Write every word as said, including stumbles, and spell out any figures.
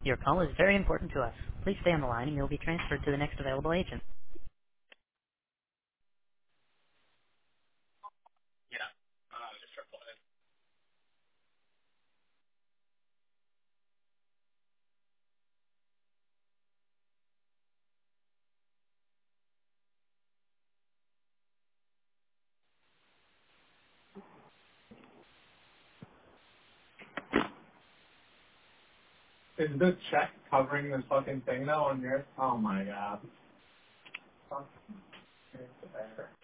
Your call is very important to us. Please stay on the line and you'll be transferred to the next available agent. Is the check covering this fucking thing now on yours? Oh my god.